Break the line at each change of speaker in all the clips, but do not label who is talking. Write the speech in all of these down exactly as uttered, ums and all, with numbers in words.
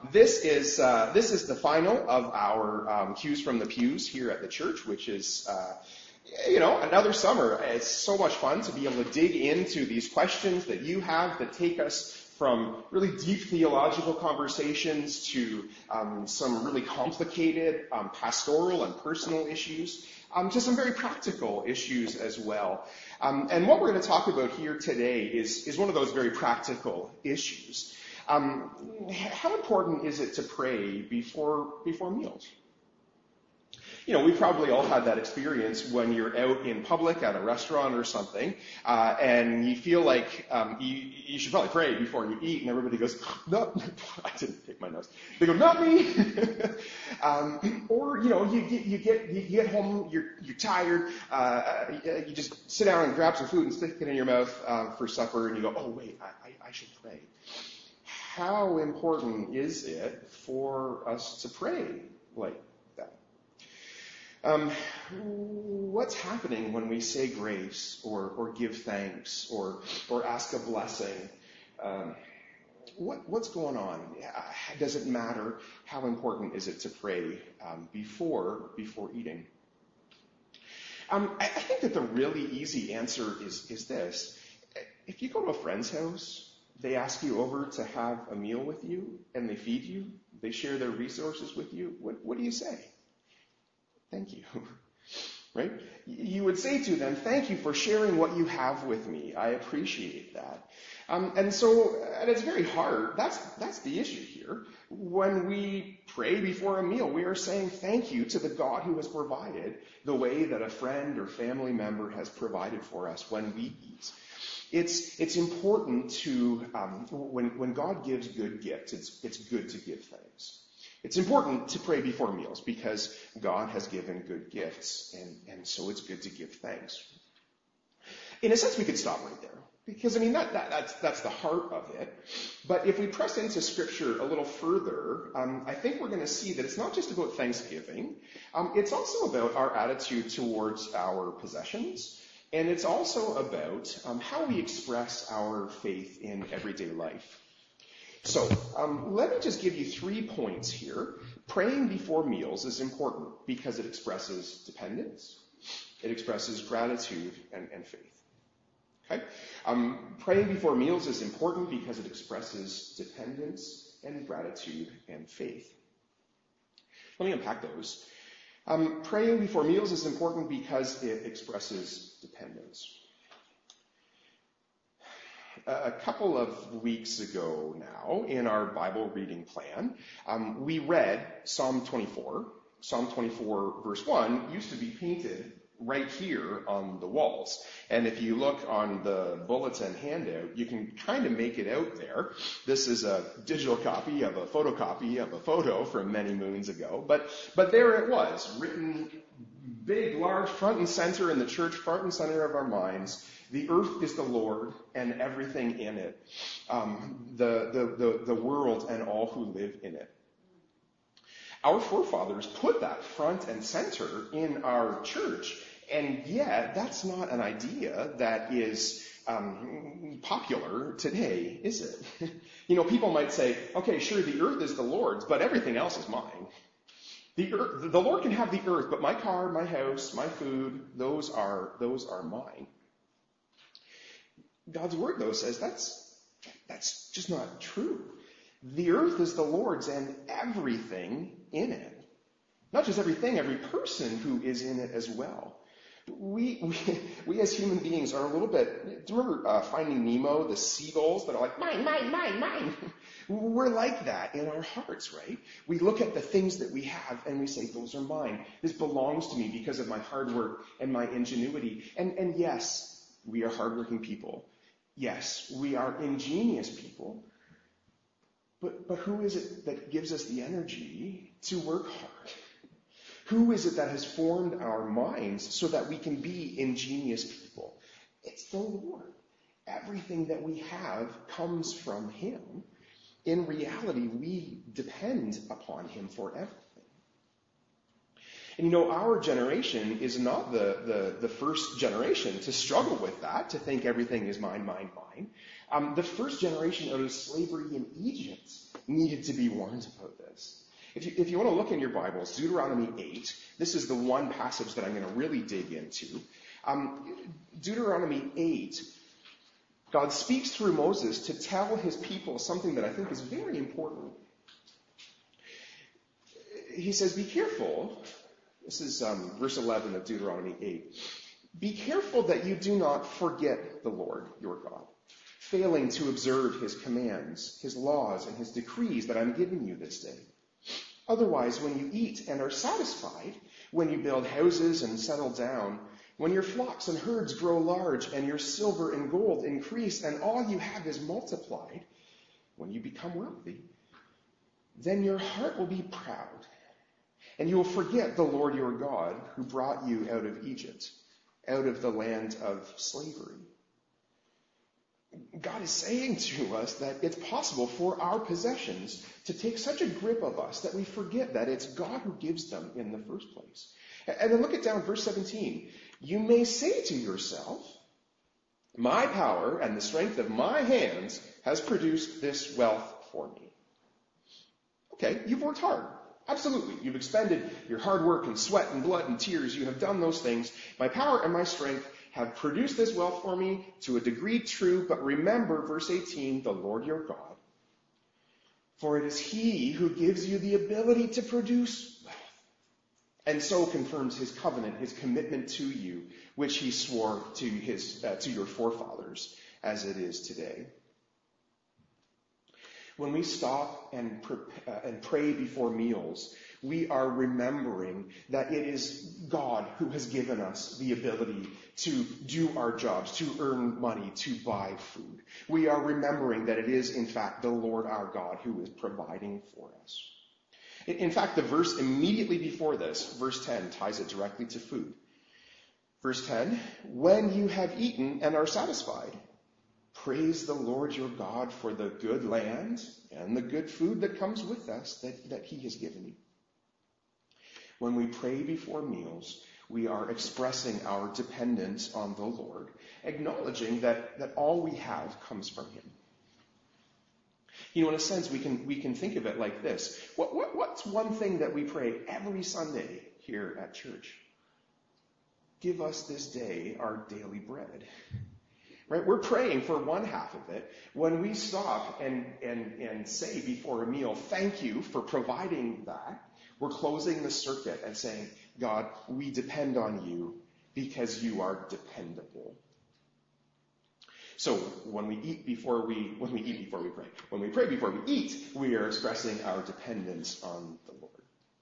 this is uh, this is the final of our um, Cues from the Pews here at the church, which is, uh, you know, another summer. It's so much fun to be able to dig into these questions that you have that take us from really deep theological conversations to um, some really complicated um, pastoral and personal issues, um, to some very practical issues as well. Um, and what we're going to talk about here today is, is one of those very practical issues. Um, how important is it to pray before before meals? You know, we probably all had that experience when you're out in public at a restaurant or something, uh, and you feel like um, you, you should probably pray before you eat, and everybody goes, no, I didn't take my nose. They go, not me. um, or, you know, you, you, you get you get home, you're you're tired, uh, you just sit down and grab some food and stick it in your mouth uh, for supper, and you go, oh, wait, I, I, I should pray. How important is it for us to pray like that? Um, what's happening when we say grace or, or give thanks or or ask a blessing? Um, what what's going on? Does it matter? How important is it to pray um, before before eating? Um, I, I think that the really easy answer is is this: if you go to a friend's house, they ask you over to have a meal with you, and they feed you, they share their resources with you, what, what do you say? Thank you, right? You would say to them, thank you for sharing what you have with me. I appreciate that. Um, and so at its very heart, that's, that's the issue here. When we pray before a meal, we are saying thank you to the God who has provided the way that a friend or family member has provided for us when we eat. It's it's important to, um, when, when God gives good gifts, it's, it's good to give thanks. It's important to pray before meals because God has given good gifts, and, and so it's good to give thanks. In a sense, we could stop right there because, I mean, that, that that's that's the heart of it. But if we press into Scripture a little further, um, I think we're going to see that it's not just about thanksgiving. Um, it's also about our attitude towards our possessions. And it's also about um, how we express our faith in everyday life. So um, let me just give you three points here. Praying before meals is important because it expresses dependence, it expresses gratitude and, and faith. Okay? Um, praying before meals is important because it expresses dependence and gratitude and faith. Let me unpack those. Um, praying before meals is important because it expresses dependence. A couple of weeks ago now, in our Bible reading plan, um, we read Psalm twenty-four. Psalm twenty-four, verse one, used to be painted right here on the walls. And if you look on the bulletin handout, you can kind of make it out there. This is a digital copy of a photocopy of a photo from many moons ago. But but there it was, written big, large, front and center in the church, front and center of our minds. The earth is the Lord and everything in it, um, the, the, the, the world and all who live in it. Our forefathers put that front and center in our church, and yet that's not an idea that is um, popular today, is it? You know, people might say, okay, sure, the earth is the Lord's, but everything else is mine. The earth, the Lord can have the earth, but my car, my house, my food, those are those are mine. God's word, though, says that's that's just not true. The earth is the Lord's and everything in it. Not just everything, every person who is in it as well. We we, we as human beings are a little bit, do you remember uh, Finding Nemo, the seagulls that are like, mine, mine, mine, mine? We're like that in our hearts, right? We look at the things that we have and we say, those are mine. This belongs to me because of my hard work and my ingenuity. And, and yes, we are hardworking people. Yes, we are ingenious people. But, but who is it that gives us the energy to work hard? Who is it that has formed our minds so that we can be ingenious people? It's the Lord. Everything that we have comes from Him. In reality, we depend upon Him for everything. And you know, our generation is not the, the, the first generation to struggle with that, to think everything is mine, mine, mine. Um, the first generation out of slavery in Egypt needed to be warned about this. If you, if you want to look in your Bibles, Deuteronomy eight, this is the one passage that I'm going to really dig into. Um, Deuteronomy eight, God speaks through Moses to tell his people something that I think is very important. He says, be careful. This is um, verse eleven of Deuteronomy eight. Be careful that you do not forget the Lord your God, failing to observe his commands, his laws, and his decrees that I'm giving you this day. Otherwise, when you eat and are satisfied, when you build houses and settle down, when your flocks and herds grow large and your silver and gold increase and all you have is multiplied, when you become wealthy, then your heart will be proud and you will forget the Lord your God who brought you out of Egypt, out of the land of slavery. God is saying to us that it's possible for our possessions to take such a grip of us that we forget that it's God who gives them in the first place. And then look at down verse seventeen. You may say to yourself, my power and the strength of my hands has produced this wealth for me. Okay, you've worked hard. Absolutely. You've expended your hard work and sweat and blood and tears. You have done those things. My power and my strength have produced this wealth for me, to a degree true, but remember, verse eighteen, the Lord your God. For it is he who gives you the ability to produce wealth, and so confirms his covenant, his commitment to you, which he swore to his uh, to your forefathers, as it is today. When we stop and, pre- uh, and pray before meals, we are remembering that it is God who has given us the ability to do our jobs, to earn money, to buy food. We are remembering that it is, in fact, the Lord our God who is providing for us. In, in fact, the verse immediately before this, verse ten, ties it directly to food. Verse ten, when you have eaten and are satisfied, praise the Lord your God for the good land and the good food that comes with us that, that he has given you. When we pray before meals, we are expressing our dependence on the Lord, acknowledging that, that all we have comes from him. You know, in a sense, we can we can think of it like this. What, what what's one thing that we pray every Sunday here at church? Give us this day our daily bread. Right? We're praying for one half of it. When we stop and, and, and say before a meal, thank you for providing that, we're closing the circuit and saying, God, we depend on you because you are dependable. So when we eat before we when we eat before we pray, when we pray before we eat, we are expressing our dependence on the Lord.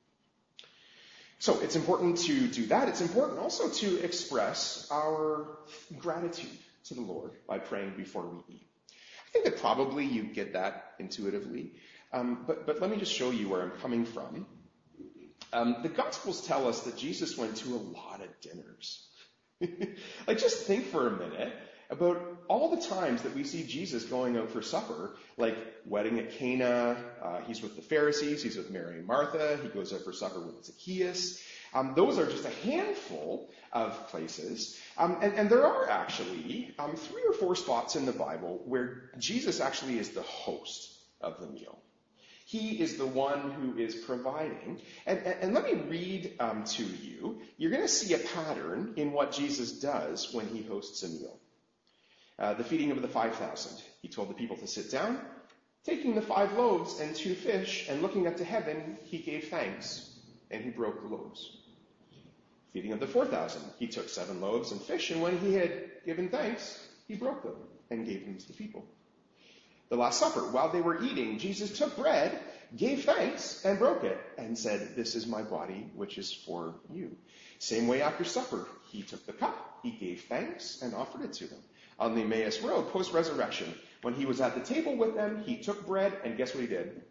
So it's important to do that. It's important also to express our gratitude to the Lord by praying before we eat. I think that probably you get that intuitively, um, but but let me just show you where I'm coming from. Um, the Gospels tell us that Jesus went to a lot of dinners. Like, just think for a minute about all the times that we see Jesus going out for supper, like wedding at Cana, uh, he's with the Pharisees, he's with Mary and Martha, he goes out for supper with Zacchaeus. Um, those are just a handful of places. Um, and, and there are actually um, three or four spots in the Bible where Jesus actually is the host of the meal. He is the one who is providing. And, and, and let me read um, to you. You're going to see a pattern in what Jesus does when he hosts a meal. Uh, the feeding of the five thousand. He told the people to sit down. Taking the five loaves and two fish and looking up to heaven, he gave thanks and he broke the loaves. Feeding of the four thousand. He took seven loaves and fish, and when he had given thanks, he broke them and gave them to the people. The Last Supper, while they were eating, Jesus took bread, gave thanks, and broke it, and said, this is my body, which is for you. Same way after supper, he took the cup, he gave thanks, and offered it to them. On the Emmaus Road, post-resurrection, when he was at the table with them, he took bread, and guess what he did?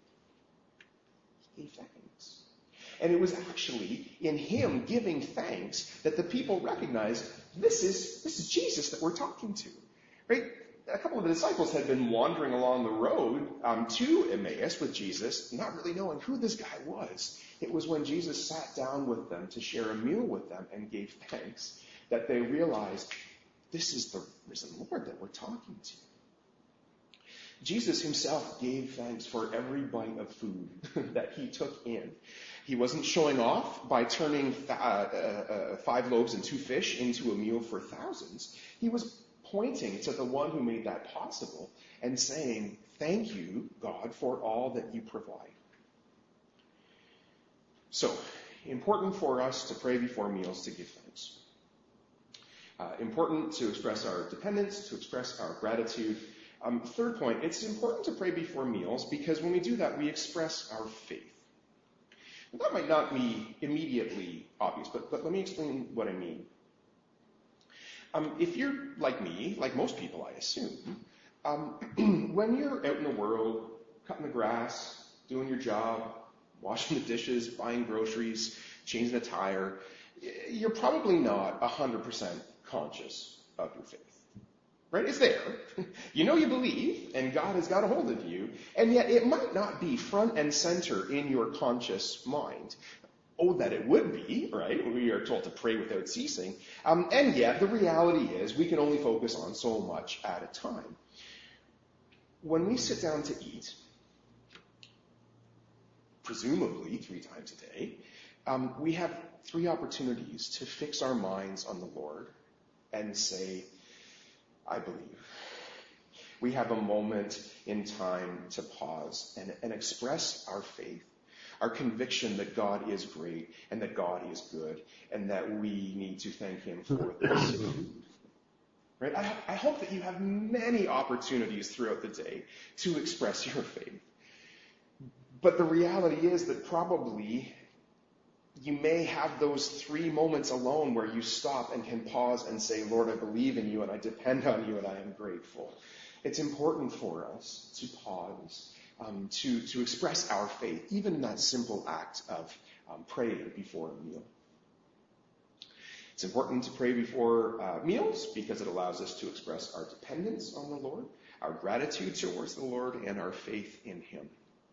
He gave thanks. And it was actually in him giving thanks that the people recognized, this is, this is Jesus that we're talking to, right? A couple of the disciples had been wandering along the road um, to Emmaus with Jesus, not really knowing who this guy was. It was when Jesus sat down with them to share a meal with them and gave thanks that they realized this is the risen Lord that we're talking to. Jesus himself gave thanks for every bite of food that he took in. He wasn't showing off by turning uh, uh, five loaves and two fish into a meal for thousands. He was pointing to the one who made that possible and saying, thank you, God, for all that you provide. So, important for us to pray before meals to give thanks. Uh, important to express our dependence, to express our gratitude. Um, third point, it's important to pray before meals because when we do that, we express our faith. And that might not be immediately obvious, but, but let me explain what I mean. Um, if you're like me, like most people, I assume, um, when you're out in the world, cutting the grass, doing your job, washing the dishes, buying groceries, changing a tire, you're probably not one hundred percent conscious of your faith. Right? It's there. You know you believe, and God has got a hold of you, and yet it might not be front and center in your conscious mind. Oh, that it would be, right? We are told to pray without ceasing. Um, and yet, the reality is we can only focus on so much at a time. When we sit down to eat, presumably three times a day, um, we have three opportunities to fix our minds on the Lord and say, I believe. We have a moment in time to pause and, and express our faith, our conviction that God is great and that God is good and that we need to thank him for this. Right? I, I hope that you have many opportunities throughout the day to express your faith. But the reality is that probably you may have those three moments alone where you stop and can pause and say, Lord, I believe in you and I depend on you and I am grateful. It's important for us to pause, um, to, to express our faith, even in that simple act of um, praying before a meal. It's important to pray before uh, meals because it allows us to express our dependence on the Lord, our gratitude towards the Lord, and our faith in him.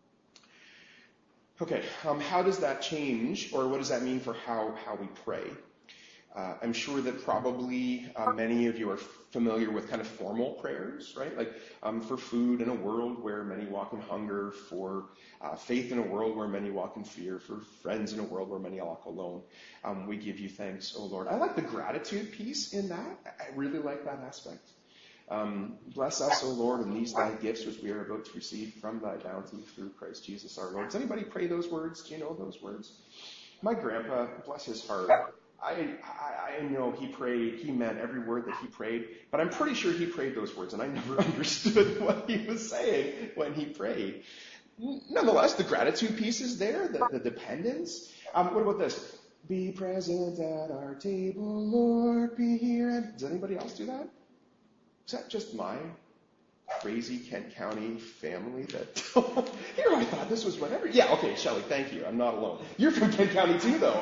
Okay, um, how does that change, or what does that mean for how, how we pray? Uh, I'm sure that probably uh, many of you are familiar with kind of formal prayers, right? Like um, for food in a world where many walk in hunger, for uh, faith in a world where many walk in fear, for friends in a world where many walk alone. Um, we give you thanks, O Lord. I like the gratitude piece in that. I really like that aspect. Um, bless us, O Lord, in these thy gifts which we are about to receive from thy bounty through Christ Jesus our Lord. Does anybody pray those words? Do you know those words? My grandpa, bless his heart, I, I, I know he prayed, he meant every word that he prayed, but I'm pretty sure he prayed those words, and I never understood what he was saying when he prayed. Nonetheless, the gratitude piece is there, the, the dependence. Um, what about this? Be present at our table, Lord, be here. Does anybody else do that? Is that just my crazy Kent County family that, here I thought this was whatever. Yeah, okay, Shelley, thank you. I'm not alone. You're from Kent County too, though.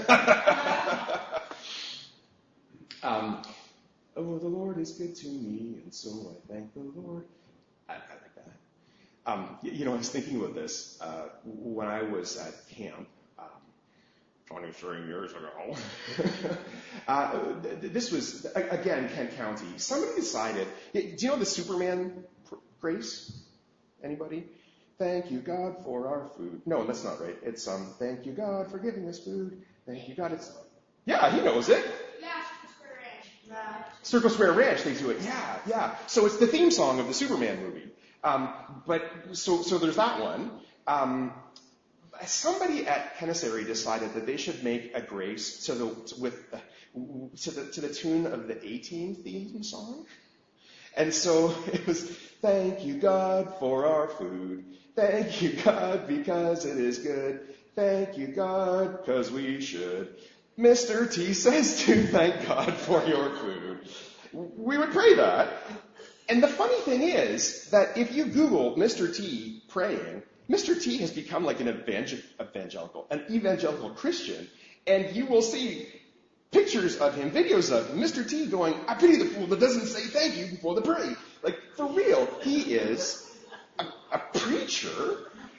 um, oh, the Lord is good to me, and so I thank the Lord. I, I like that. Um, you, you know, I was thinking about this uh, when I was at camp. twenty-three years ago. uh, this was, again, Kent County. Somebody decided, do you know the Superman grace? Anybody? Thank you, God, for our food. No, that's not right. It's, um, thank you, God, for giving us food. Thank you, God. It's, yeah, he knows it.
Yeah, Circle Square Ranch. Right.
Circle Square Ranch, they do it. Yeah, yeah. So it's the theme song of the Superman movie. Um, but, so, so there's that one. Um, Somebody at Kennesary decided that they should make a grace to the with to the to the tune of the A-Team theme song, and so it was thank you God for our food, thank you God because it is good, thank you God because we should. Mister T says to thank God for your food. We would pray that, and the funny thing is that if you Google Mister T praying, Mister T has become like an evangel- evangelical, an evangelical Christian, and you will see pictures of him, videos of Mister T going, I pity the fool that doesn't say thank you before the pray. Like, for real, he is a, a preacher.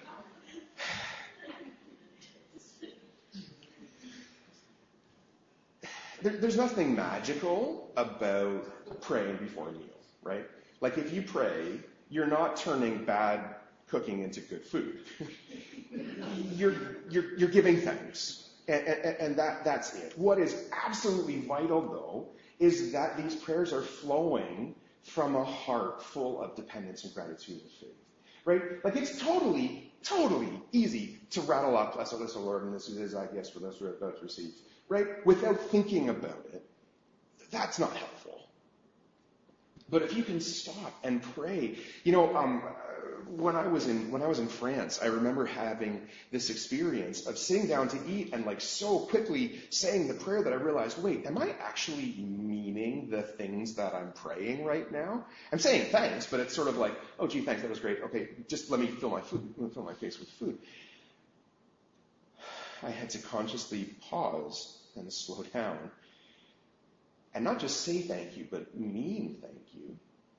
There, there's nothing magical about praying before a meal, right? Like, if you pray you're not turning bad cooking into good food. you're, you're, you're giving thanks. And, and, and that, that's it. What is absolutely vital, though, is that these prayers are flowing from a heart full of dependence and gratitude and faith. Right? Like, it's totally, totally easy to rattle off, bless us, O Lord, and this is our gifts for those who are about to receive. Right? Without thinking about it. That's not helpful. But if you can stop and pray, you know, um, when I was in when I was in France, I remember having this experience of sitting down to eat and like so quickly saying the prayer that I realized, wait, am I actually meaning the things that I'm praying right now? I'm saying thanks, but it's sort of like, oh, gee, thanks, that was great. Okay, just let me fill my food, fill my face with food. I had to consciously pause and slow down. And not just say thank you, but mean thank you.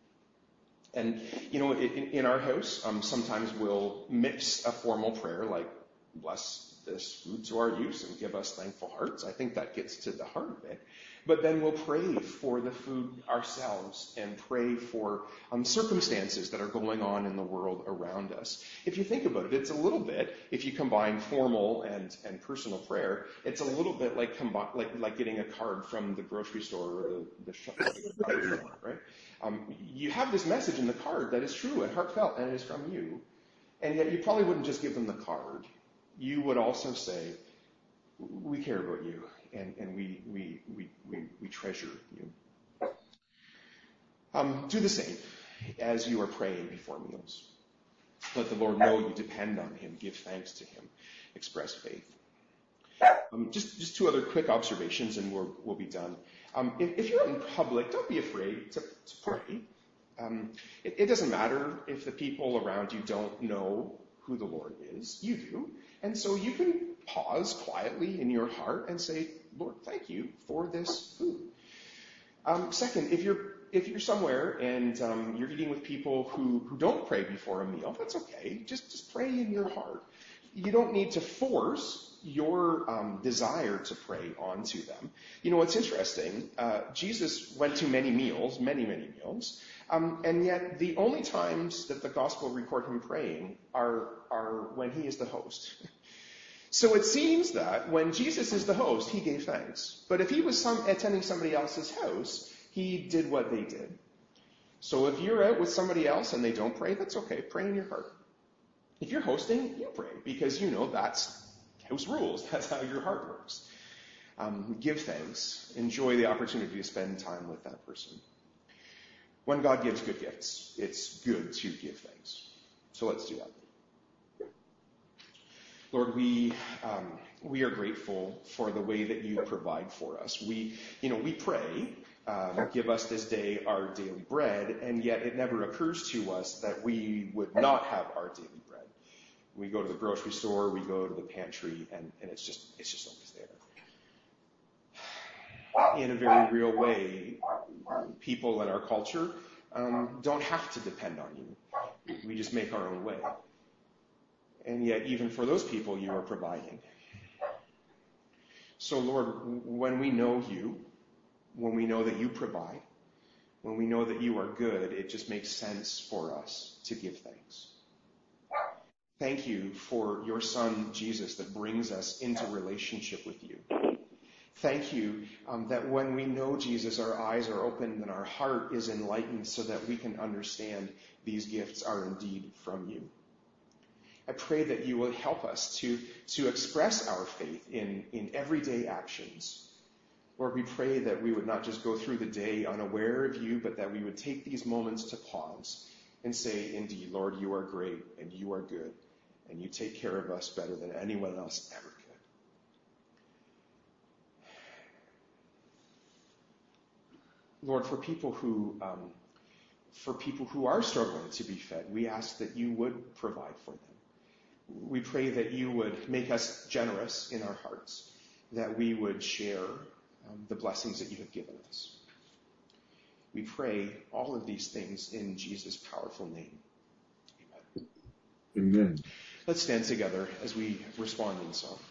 And, you know, in, in our house, um, sometimes we'll mix a formal prayer like, bless this food to our use and give us thankful hearts. I think that gets to the heart of it. But then we'll pray for the food ourselves and pray for um, circumstances that are going on in the world around us. If you think about it, it's a little bit, if you combine formal and, and personal prayer, it's a little bit like combi- like like getting a card from the grocery store or the, the shop, right? Um, you have this message in the card that is true and heartfelt and it is from you. And yet you probably wouldn't just give them the card. You would also say, we care about you. And, and we, we, we, we, we treasure you. Um, do the same as you are praying before meals. Let the Lord know you depend on him. Give thanks to him. Express faith. Um, just, just two other quick observations and we'll, we'll be done. Um, if, if you're in public, don't be afraid to, to pray. Um, it, it doesn't matter if the people around you don't know who the Lord is. You do. And so you can pause quietly in your heart and say, Lord, thank you for this food. Um, second, if you're if you're somewhere and um, you're eating with people who, who don't pray before a meal, that's okay. Just just pray in your heart. You don't need to force your um, desire to pray onto them. You know, what's interesting, uh, Jesus went to many meals, many, many meals, um, and yet the only times that the gospel record him praying are are when he is the host. So it seems that when Jesus is the host, he gave thanks. But if he was some, attending somebody else's house, he did what they did. So if you're out with somebody else and they don't pray, that's okay. Pray in your heart. If you're hosting, you pray because you know that's house rules. That's how your heart works. Um, give thanks. Enjoy the opportunity to spend time with that person. When God gives good gifts, it's good to give thanks. So let's do that. Lord, we um, we are grateful for the way that you provide for us. We, you know, we pray, um, give us this day our daily bread, and yet it never occurs to us that we would not have our daily bread. We go to the grocery store, we go to the pantry, and, and it's just it's just always there. In a very real way, people in our culture um, don't have to depend on you. We just make our own way. And yet, even for those people, you are providing. So, Lord, when we know you, when we know that you provide, when we know that you are good, it just makes sense for us to give thanks. Thank you for your Son, Jesus, that brings us into relationship with you. Thank you um, that when we know Jesus, our eyes are opened and our heart is enlightened so that we can understand these gifts are indeed from you. I pray that you will help us to, to express our faith in, in everyday actions. Lord, we pray that we would not just go through the day unaware of you, but that we would take these moments to pause and say, indeed, Lord, you are great and you are good, and you take care of us better than anyone else ever could. Lord, for people who um, for people who are struggling to be fed, we ask that you would provide for them. We pray that you would make us generous in our hearts, that we would share um, the blessings that you have given us. We pray all of these things in Jesus' powerful name. Amen.
Amen.
Let's stand together as we respond in song.